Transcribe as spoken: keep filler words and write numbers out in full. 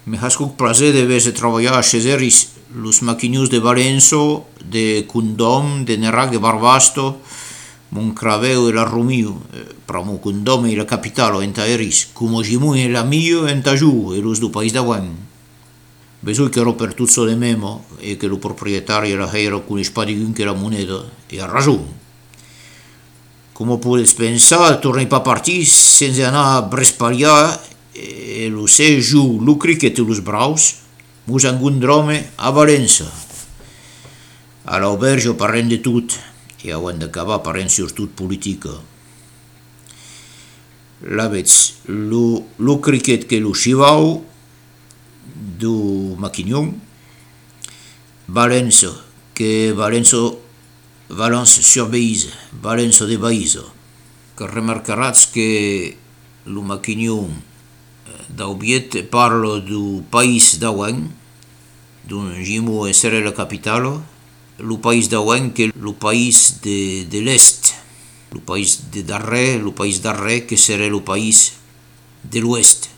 Me hascuc placer de vese trabalhar chez eris los maquinhos de Valenço, de Condom, de Nerac, de Barbasto, Moncraveu e la Romiu, pramo Condom e la capitalo enta eris, como Gimun e la Mio enta giù e los do país d'Auen. Besui che ero per tutto de memo e che lo proprietario la heiro con spadigun che la moneda e ha ragione. Come podes pensare, tornei pa partir senza anar a Brespalia e lo sei giù, lo cricket e los braus, mus angundrome a Valença. All'aubergio parlem de tot e a when d'acabar parlem surtot politica. La vez, lo, lo cricket che lo scivau do Maquignon, Valença, che Valença Valence sur Bèze, Valença de Bèze, que remarcaràs que lo Maquignon d'Aubiet parla do país d'Auen, d'un Gimo essere la capitalo, lo país d'Auen che lo país de, de l'est, lo país de darrere, lo país darrere che sere lo país de l'ouest.